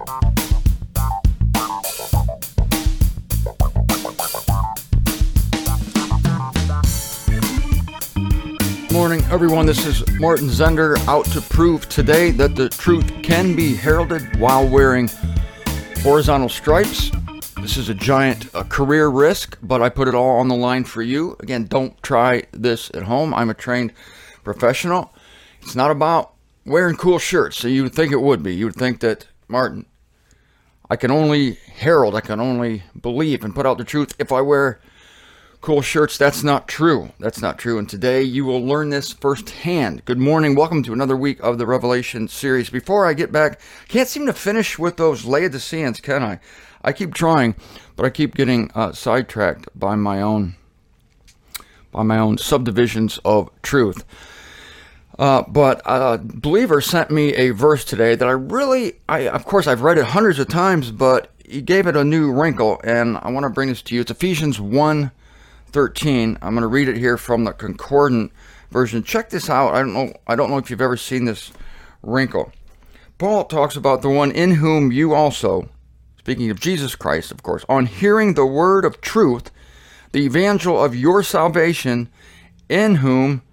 Morning, everyone. This is Martin Zender, out to prove today that the truth can be heralded while wearing horizontal stripes. This is a giant career risk, but I put it all on the line for you. Again, don't try this at home. I'm a trained professional. It's not about wearing cool shirts, so you would think it would be. You would think that, Martin, I can only herald, I can only believe and put out the truth if I wear cool shirts. That's not true. That's not true. And today you will learn this firsthand. Good morning. Welcome to another week of the Revelation series. Before I get back, can't seem to finish with those Laodiceans, can I? I keep trying, but I keep getting sidetracked by my own subdivisions of truth. But a believer sent me a verse today that of course, I've read it hundreds of times, but he gave it a new wrinkle, and I want to bring this to you. It's Ephesians 1:13. I'm going to read it here from the Concordant version. Check this out. I don't know if you've ever seen this wrinkle. Paul talks about the one in whom you also, speaking of Jesus Christ, of course, on hearing the word of truth, the evangel of your salvation, in whom,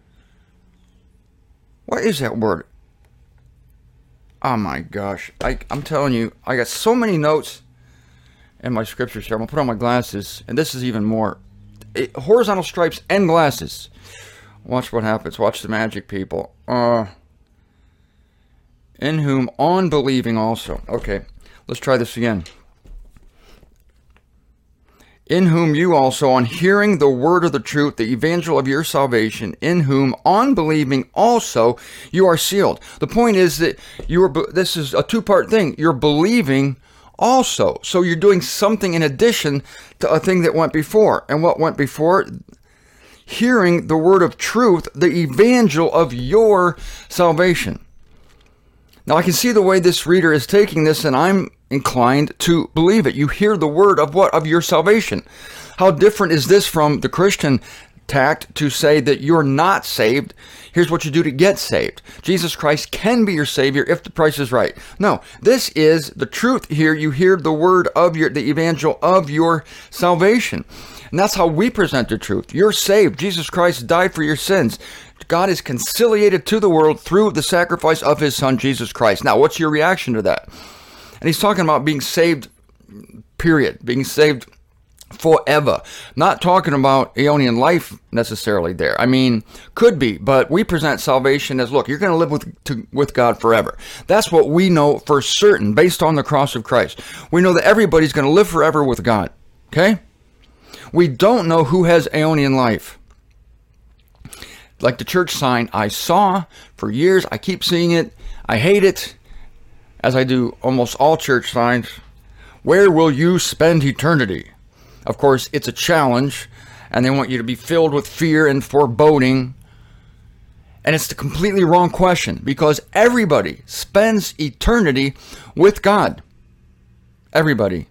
what is that word? Oh my gosh. I'm telling you, I got so many notes in my scriptures here. I'm going to put on my glasses, and this is even more. Horizontal stripes and glasses. Watch what happens. Watch the magic, people. In whom on believing also. Okay, let's try this again. In whom you also, on hearing the word of the truth, the evangel of your salvation, in whom on believing also you are sealed. The point is that this is a two-part thing. You're believing also. So you're doing something in addition to a thing that went before. And what went before? Hearing the word of truth, the evangel of your salvation. Now I can see the way this reader is taking this, and I'm inclined to believe it. You hear the word of what? Of your salvation. How different is this from the Christian tact to say that you're not saved? Here's what you do to get saved. Jesus Christ can be your Savior if the price is right. No, this is the truth here. You hear the word of the evangel of your salvation. And that's how we present the truth. You're saved. Jesus Christ died for your sins. God is conciliated to the world through the sacrifice of his son, Jesus Christ. Now, what's your reaction to that? And he's talking about being saved, period. Being saved forever. Not talking about Aeonian life necessarily there. I mean, could be, but we present salvation as, look, you're going to live with God forever. That's what we know for certain based on the cross of Christ. We know that everybody's going to live forever with God. Okay? We don't know who has Aeonian life. Like the church sign I saw for years. I keep seeing it. I hate it, as I do almost all church signs. Where will you spend eternity? Of course, it's a challenge, and they want you to be filled with fear and foreboding. And it's the completely wrong question, because everybody spends eternity with God. Everybody.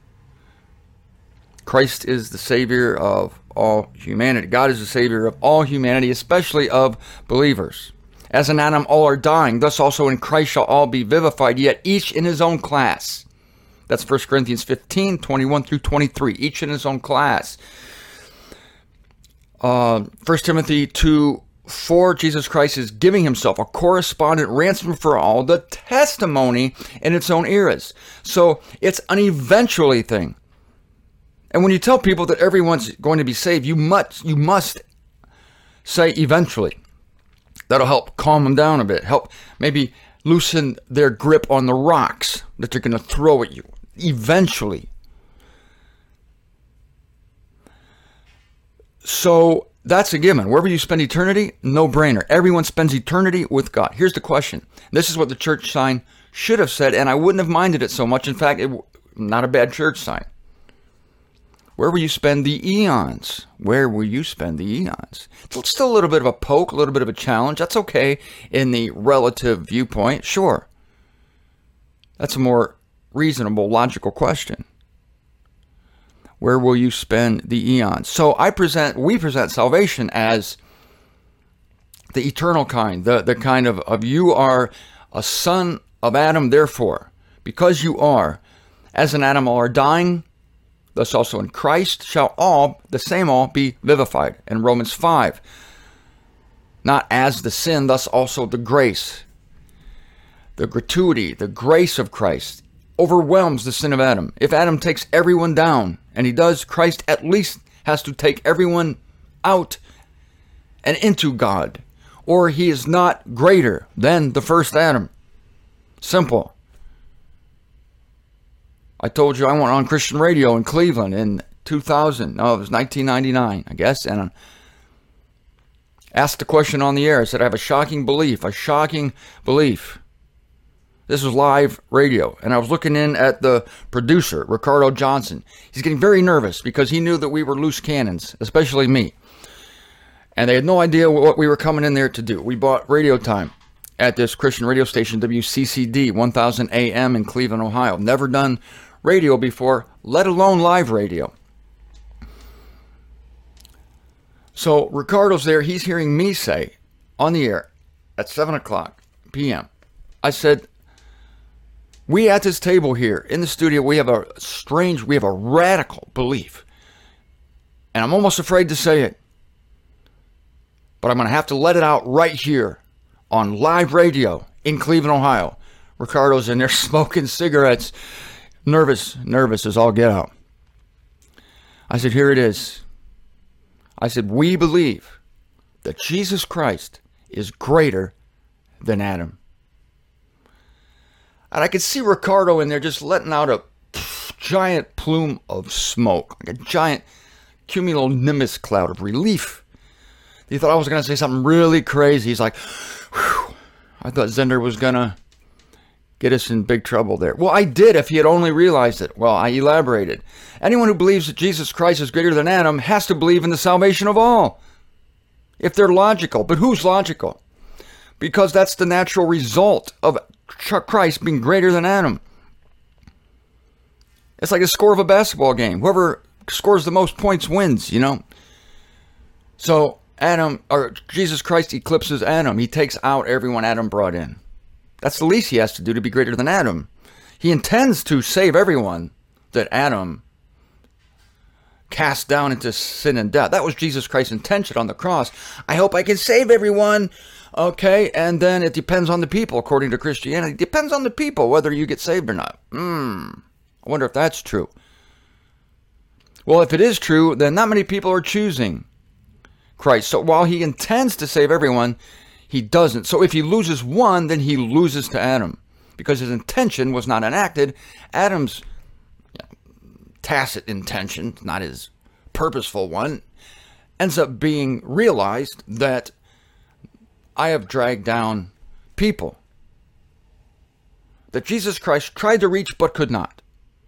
Christ is the Savior of all humanity. God is the Savior of all humanity, especially of believers. As in Adam all are dying, thus also in Christ shall all be vivified, yet each in his own class. That's 1 Corinthians 15, 21 through 23, each in his own class. 1 Timothy 2:4, Jesus Christ is giving himself a correspondent ransom for all, the testimony in its own eras. So it's an eventually thing. And when you tell people that everyone's going to be saved, you must say eventually. That'll help calm them down a bit, help maybe loosen their grip on the rocks that they're going to throw at you. Eventually. So that's a given. Wherever you spend eternity, no brainer. Everyone spends eternity with God. Here's the question. This is what the church sign should have said, and I wouldn't have minded it so much. In fact, not a bad church sign. Where will you spend the eons? Where will you spend the eons? It's still a little bit of a poke, a little bit of a challenge. That's okay in the relative viewpoint. Sure. That's a more reasonable, logical question. Where will you spend the eons? So we present salvation as the eternal kind, the kind of you are a son of Adam, therefore, because you are, as in Adam all are dying, thus also in Christ shall all, the same all, be vivified. In Romans 5, not as the sin, thus also the grace. The gratuity, the grace of Christ overwhelms the sin of Adam. If Adam takes everyone down, and he does, Christ at least has to take everyone out and into God, or he is not greater than the first Adam. Simple. I told you I went on Christian radio in Cleveland in 2000. No, it was 1999, I guess, and asked the question on the air. I said, I have a shocking belief. This was live radio, and I was looking in at the producer, Ricardo Johnson. He's getting very nervous because he knew that we were loose cannons, especially me. And they had no idea what we were coming in there to do. We bought radio time at this Christian radio station, WCCD, 1000 AM in Cleveland, Ohio. Never done radio before, let alone live radio. So Ricardo's there. He's hearing me say on the air at 7 o'clock p.m. I said, we at this table here in the studio, we have a radical belief. And I'm almost afraid to say it. But I'm going to have to let it out right here on live radio in Cleveland, Ohio. Ricardo's in there smoking cigarettes. Nervous as all get out. I said, here it is. I said, we believe that Jesus Christ is greater than Adam. And I could see Ricardo in there just letting out a giant plume of smoke, like a giant cumulonimbus cloud of relief. He thought I was going to say something really crazy. He's like, whew. I thought Zender was going to get us in big trouble there. Well, I did if he had only realized it. Well, I elaborated. Anyone who believes that Jesus Christ is greater than Adam has to believe in the salvation of all. If they're logical. But who's logical? Because that's the natural result of Christ being greater than Adam. It's like the score of a basketball game. Whoever scores the most points wins, you know. So Jesus Christ eclipses Adam. He takes out everyone Adam brought in. That's the least he has to do to be greater than Adam. He intends to save everyone that Adam cast down into sin and death. That was Jesus Christ's intention on the cross. I hope I can save everyone. Okay, and then it depends on the people, according to Christianity. It depends on the people whether you get saved or not. I wonder if that's true. Well, if it is true, then not many people are choosing Christ. So while he intends to save everyone, he doesn't. So if he loses one, then he loses to Adam, because his intention was not enacted. Adam's tacit intention, not his purposeful one, ends up being realized that I have dragged down people that Jesus Christ tried to reach but could not.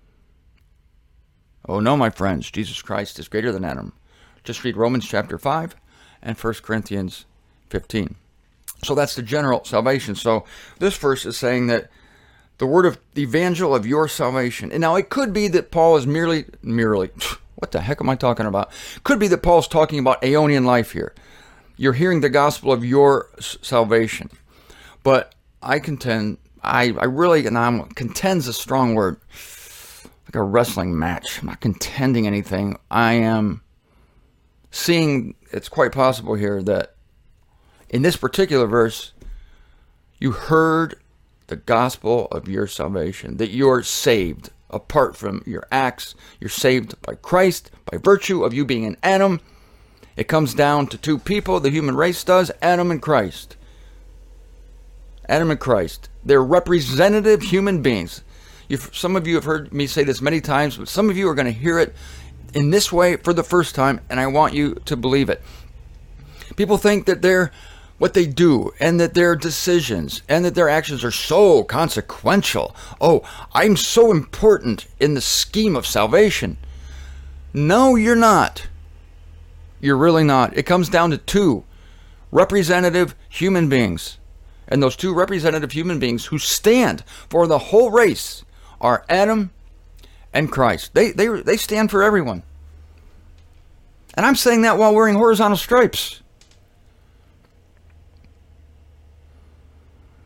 Oh no, my friends, Jesus Christ is greater than Adam. Just read Romans chapter 5 and 1 Corinthians 15. So that's the general salvation. So this verse is saying that the word of the evangel of your salvation. And now it could be that Paul is merely, what the heck am I talking about? Could be that Paul's talking about aeonian life here. You're hearing the gospel of your salvation. But I contend, contend's a strong word. Like a wrestling match. I'm not contending anything. I am seeing, it's quite possible here that in this particular verse, you heard the gospel of your salvation, that you're saved apart from your acts. You're saved by Christ, by virtue of you being an Adam. It comes down to two people, the human race does, Adam and Christ. Adam and Christ. They're representative human beings. Some of you have heard me say this many times, but some of you are going to hear it in this way for the first time, and I want you to believe it. People think that what they do and that their decisions and that their actions are so consequential. Oh, I'm so important in the scheme of salvation. No, you're not. You're really not. It comes down to two representative human beings. And those two representative human beings who stand for the whole race are Adam and Christ. They stand for everyone. And I'm saying that while wearing horizontal stripes.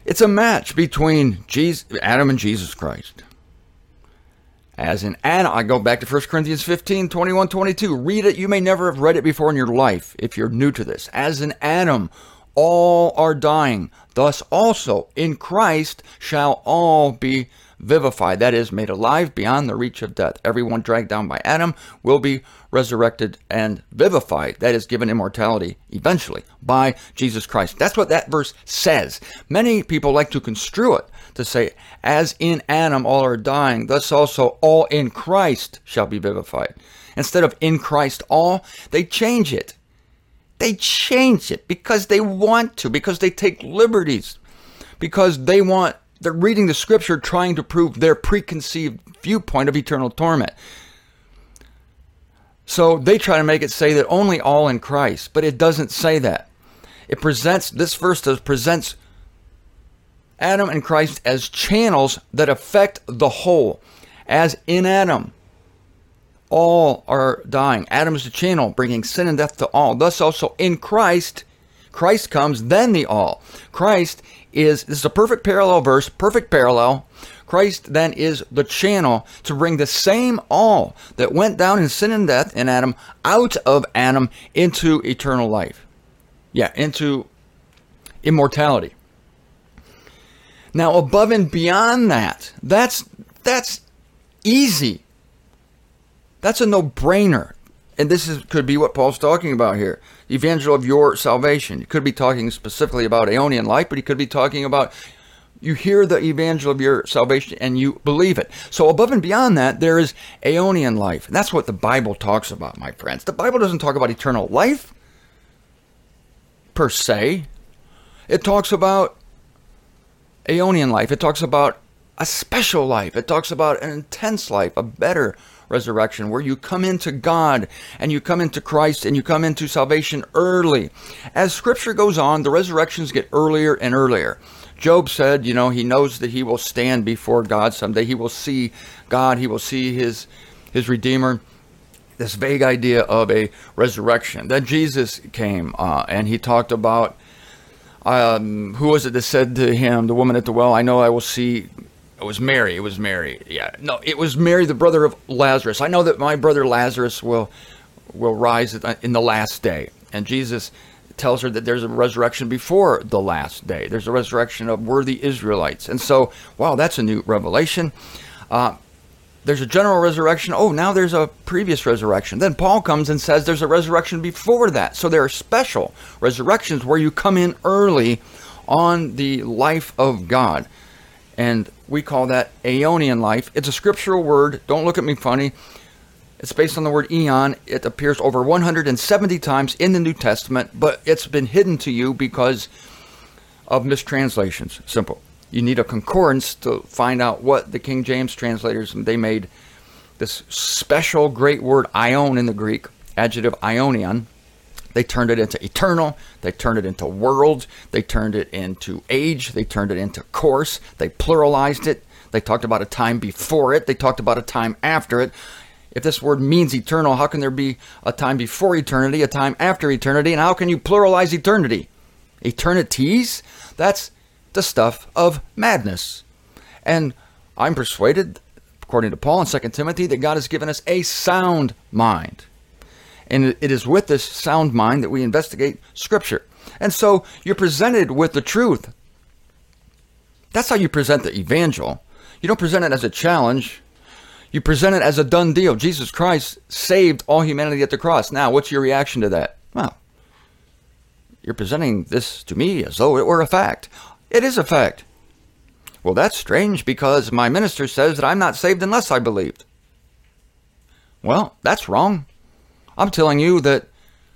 It's a match between Adam and Jesus Christ. As in Adam, I go back to 1 Corinthians 15, 21, 22. Read it. You may never have read it before in your life if you're new to this. As in Adam, all are dying. Thus also in Christ shall all be vivified. That is, made alive beyond the reach of death. Everyone dragged down by Adam will be resurrected and vivified. That is, given immortality eventually by Jesus Christ. That's what that verse says. Many people like to construe it to say, as in Adam all are dying, thus also all in Christ shall be vivified. Instead of in Christ all, they change it. They change it because they want to, because they take liberties, because they're reading the scripture trying to prove their preconceived viewpoint of eternal torment. So they try to make it say that only all in Christ, but it doesn't say that. This verse presents Adam and Christ as channels that affect the whole. As in Adam, all are dying. Adam is the channel bringing sin and death to all. Thus also in Christ comes, then the all. This is a perfect parallel verse, perfect parallel. Christ then is the channel to bring the same all that went down in sin and death in Adam out of Adam into eternal life. Yeah, into immortality. Now, above and beyond that, that's easy. That's a no-brainer. And could be what Paul's talking about here. The evangel of your salvation. He could be talking specifically about Aeonian life, but he could be talking about, you hear the evangel of your salvation and you believe it. So above and beyond that, there is Aeonian life. And that's what the Bible talks about, my friends. The Bible doesn't talk about eternal life, per se. It talks about Aeonian life. It talks about a special life. It talks about an intense life, a better resurrection, where you come into God and you come into Christ and you come into salvation early. As Scripture goes on, the resurrections get earlier and earlier. Job said, he knows that he will stand before God someday. He will see God. He will see his Redeemer. This vague idea of a resurrection. Then Jesus came and he talked about, who was it that said to him, the woman at the well, I know I will see. It was Mary. Yeah. No, it was Mary, the brother of Lazarus. I know that my brother Lazarus will rise in the last day. And Jesus tells her that there's a resurrection before the last day. There's a resurrection of worthy Israelites. And so, wow, that's a new revelation. There's a general resurrection. Oh, now there's a previous resurrection. Then Paul comes and says there's a resurrection before that. So there are special resurrections where you come in early on the life of God. And we call that Aeonian life. It's a scriptural word. Don't look at me funny. It's based on the word eon. It appears over 170 times in the New Testament, but it's been hidden to you because of mistranslations. Simple. You need a concordance to find out what the King James translators, they made this special great word aion in the Greek, adjective aionion. They turned it into eternal. They turned it into world. They turned it into age. They turned it into course. They pluralized it. They talked about a time before it. They talked about a time after it. If this word means eternal, how can there be a time before eternity, a time after eternity, and how can you pluralize eternity? Eternities? That's the stuff of madness. And I'm persuaded, according to Paul in 2 Timothy, that God has given us a sound mind. And it is with this sound mind that we investigate Scripture. And so you're presented with the truth. That's how you present the evangel. You don't present it as a challenge. You present it as a done deal. Jesus Christ saved all humanity at the cross. Now, what's your reaction to that? Well, you're presenting this to me as though it were a fact. It is a fact. Well, that's strange because my minister says that I'm not saved unless I believed. Well, that's wrong. I'm telling you that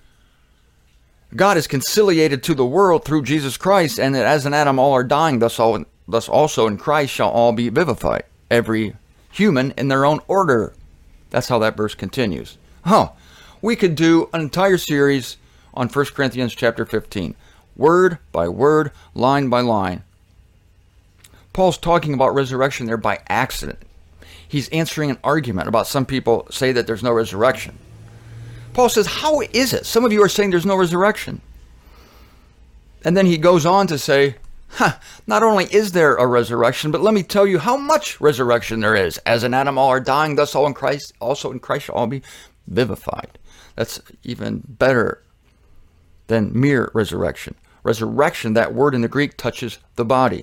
God is conciliated to the world through Jesus Christ, and that as in Adam all are dying, thus also in Christ shall all be vivified. Every human in their own order. That's how that verse continues. We could do an entire series on 1 Corinthians chapter 15. Word by word, line by line. Paul's talking about resurrection there by accident. He's answering an argument about some people say that there's no resurrection. Paul says, how is it? Some of you are saying there's no resurrection. And then he goes on to say, Not only is there a resurrection, but let me tell you how much resurrection there is. As in Adam all are dying, thus all in Christ, also in Christ shall all be vivified. That's even better than mere resurrection. Resurrection, that word in the Greek, touches the body.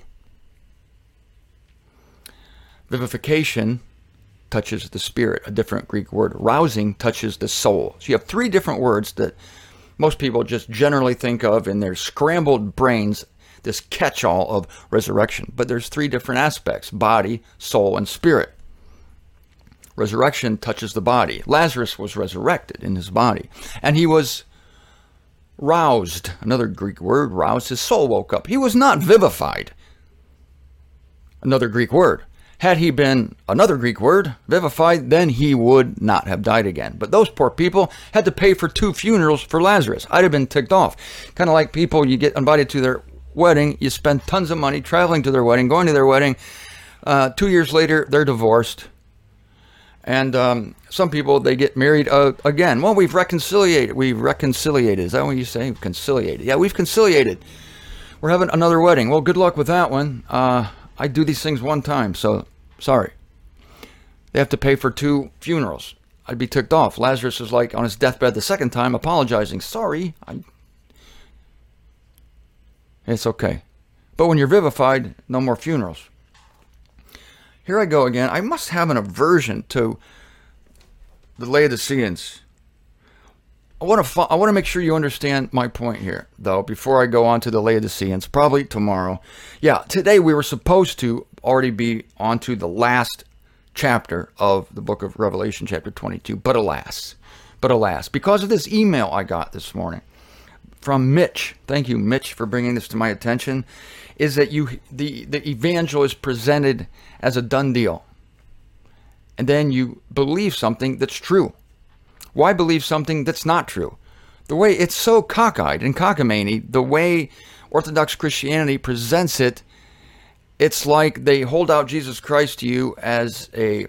Vivification touches the spirit, a different Greek word. Rousing touches the soul. So you have three different words that most people just generally think of in their scrambled brains, this catch-all of resurrection. But there's three different aspects: body, soul, and spirit. Resurrection touches the body. Lazarus was resurrected in his body, and he was roused. Another Greek word, roused. His soul woke up. He was not vivified. Another Greek word. Had he been another Greek word, vivified, then he would not have died again. But those poor people had to pay for 2 funerals for Lazarus. I'd have been ticked off. Kind of like people, you get invited to their wedding, you spend tons of money traveling to their wedding, going to their wedding. 2 years later, they're divorced. And some people, they get married again. Well, we've reconciliated. We've reconciliated. Is that what you say? Conciliated. Yeah, we've conciliated. We're having another wedding. Well, good luck with that one. I do these things one time, so sorry. They have to pay for 2 funerals. I'd be ticked off. Lazarus is like on his deathbed the second time, apologizing. Sorry. It's okay. But when you're vivified, no more funerals. Here I go again. I must have an aversion to the Laodiceans. I want to make sure you understand my point here, though, before I go on to the Laodiceans, probably tomorrow. Yeah, today we were supposed to already be on to the last chapter of the book of Revelation, chapter 22. But alas, because of this email I got this morning from Mitch, thank you, Mitch, for bringing this to my attention, is that the evangel is presented as a done deal. And then you believe something that's true. Why believe something that's not true? The way it's so cockeyed and cockamamie, the way Orthodox Christianity presents it, it's like they hold out Jesus Christ to you as a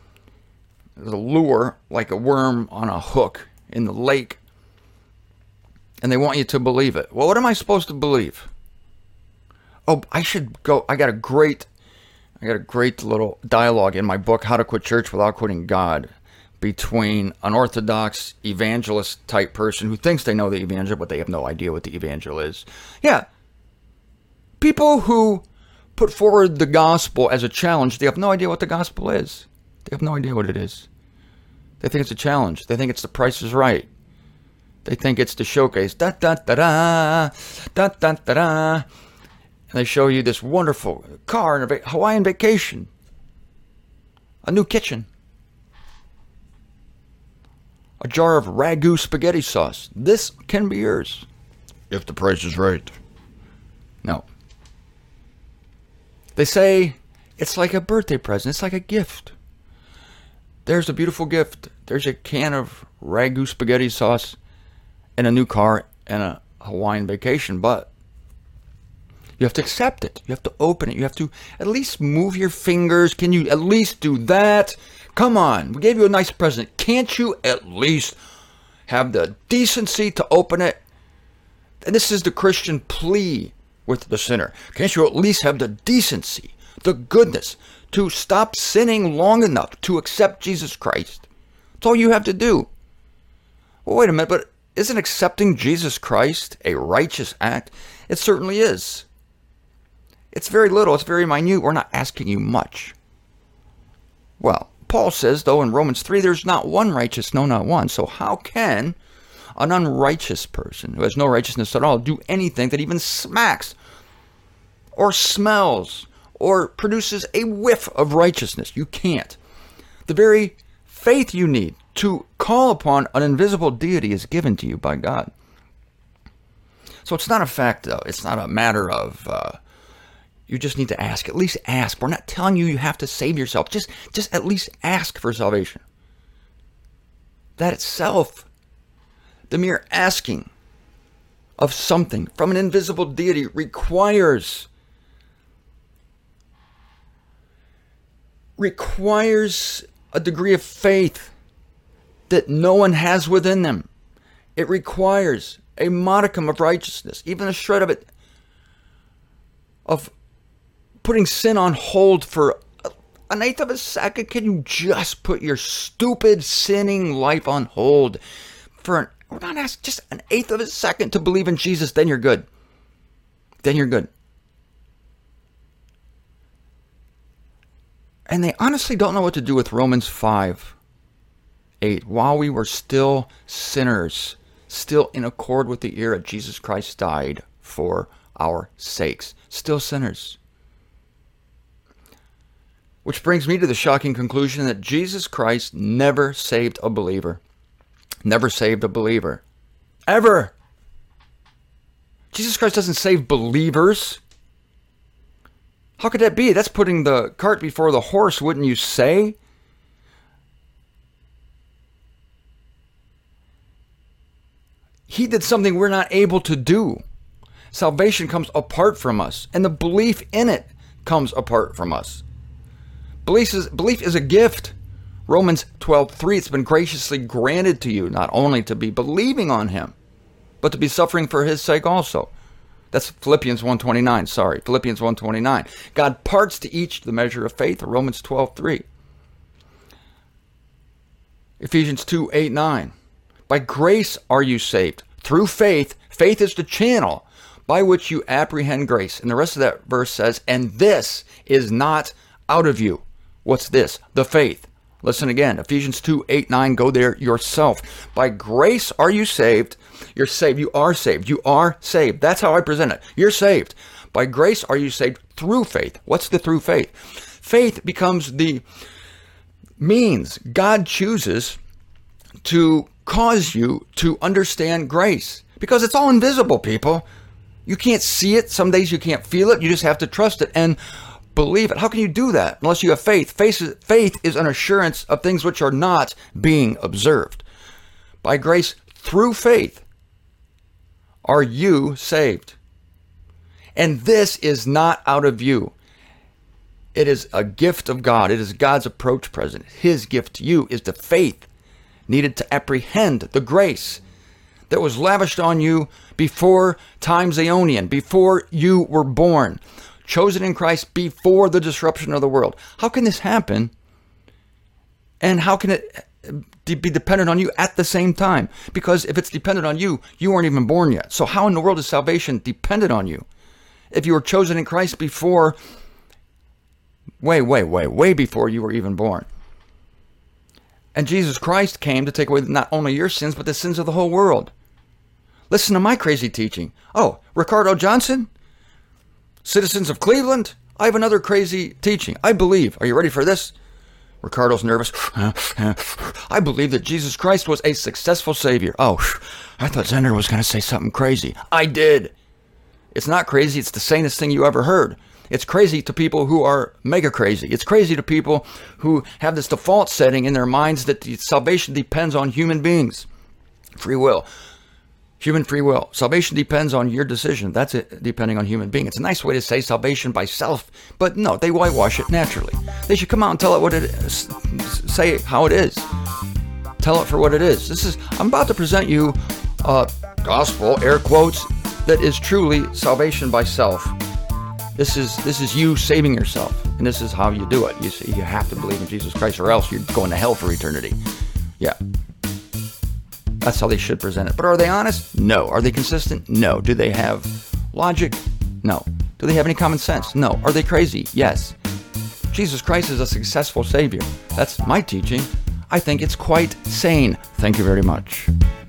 lure, like a worm on a hook in the lake, and they want you to believe it. Well, what am I supposed to believe? Oh, I should go. I got a great little dialogue in my book, How to Quit Church Without Quitting God, between an Orthodox evangelist type person who thinks they know the evangel, but they have no idea what the evangel is. Yeah. People who put forward the gospel as a challenge, they have no idea what the gospel is. They have no idea what it is. They think it's a challenge. They think it's the Price is Right. They think it's the showcase. Da da da da, da da da da. And they show you this wonderful car and a Hawaiian vacation, a new kitchen, a jar of ragu spaghetti sauce. This can be yours if the price is right. No. They say it's like a birthday present. It's like a gift. There's a beautiful gift. There's a can of ragu spaghetti sauce and a new car and a Hawaiian vacation, but you have to accept it. You have to open it. You have to at least move your fingers. Can you at least do that? Come on. We gave you a nice present. Can't you at least have the decency to open it? And this is the Christian plea with the sinner. Can't you at least have the decency, the goodness, to stop sinning long enough to accept Jesus Christ? That's all you have to do. Well, wait a minute, but isn't accepting Jesus Christ a righteous act? It certainly is. It's very little. It's very minute. We're not asking you much. Well, Paul says, though, in Romans 3, there's not one righteous, no, not one. So how can an unrighteous person who has no righteousness at all do anything that even smacks or smells or produces a whiff of righteousness? You can't. The very faith you need to call upon an invisible deity is given to you by God. So it's not a fact, though. It's not a matter of you just need to ask. At least ask. We're not telling you have to save yourself. Just at least ask for salvation. That itself, the mere asking of something from an invisible deity requires a degree of faith that no one has within them. It requires a modicum of righteousness, even a shred of it. of putting sin on hold for an eighth of a second? Can you just put your stupid sinning life on hold for we're not asking, just an eighth of a second to believe in Jesus? Then you're good. Then you're good. And they honestly don't know what to do with Romans 5:8. While we were still sinners, still in accord with the era, Jesus Christ died for our sakes. Still sinners. Which brings me to the shocking conclusion that Jesus Christ never saved a believer. Never saved a believer. Ever. Jesus Christ doesn't save believers. How could that be? That's putting the cart before the horse, wouldn't you say? He did something we're not able to do. Salvation comes apart from us, and the belief in it comes apart from us. Belief is a gift. Romans 12:3, it's been graciously granted to you, not only to be believing on him, but to be suffering for his sake also. That's Philippians 1:29, Philippians 1:29. God parts to each the measure of faith, Romans 12:3. Ephesians 2:8-9. By grace are you saved, through faith. Faith is the channel by which you apprehend grace. And the rest of that verse says, and this is not out of you. What's this? The faith. Listen again, Ephesians 2:8-9, go there yourself. By grace are you saved. You're saved. You are saved. You are saved. That's how I present it. You're saved. By grace are you saved through faith. What's the through faith? Faith becomes the means God chooses to cause you to understand grace. Because it's all invisible, people. You can't see it. Some days you can't feel it. You just have to trust it and believe it. How can you do that unless you have faith? Faith is an assurance of things which are not being observed. By grace, through faith, are you saved. And this is not out of you. It is a gift of God. It is God's approach present. His gift to you is the faith needed to apprehend the grace that was lavished on you before times aeonian, before you were born, chosen in Christ before the disruption of the world. How can this happen? And how can it be dependent on you at the same time? Because if it's dependent on you, you weren't even born yet. So how in the world is salvation dependent on you? If you were chosen in Christ before, way before you were even born. And Jesus Christ came to take away not only your sins, but the sins of the whole world. Listen to my crazy teaching. Oh, Ricardo Johnson? Citizens of Cleveland? I have another crazy teaching. I believe, are you ready for this? Ricardo's nervous. I believe that Jesus Christ was a successful Savior. Oh, I thought Zender was going to say something crazy. I did. It's not crazy. It's the sanest thing you ever heard. It's crazy to people who are mega crazy. It's crazy to people who have this default setting in their minds that salvation depends on human beings. Free will. Human free will. Salvation depends on your decision. That's it, depending on human being. It's a nice way to say salvation by self, but no, they whitewash it naturally. They should come out and tell it what it is. Say how it is. Tell it for what it is. I'm about to present you a gospel, air quotes, that is truly salvation by self. This is you saving yourself, and this is how you do it. You have to believe in Jesus Christ, or else you're going to hell for eternity. Yeah. That's how they should present it. But are they honest? No. Are they consistent? No. Do they have logic? No. Do they have any common sense? No. Are they crazy? Yes. Jesus Christ is a successful Savior. That's my teaching. I think it's quite sane. Thank you very much.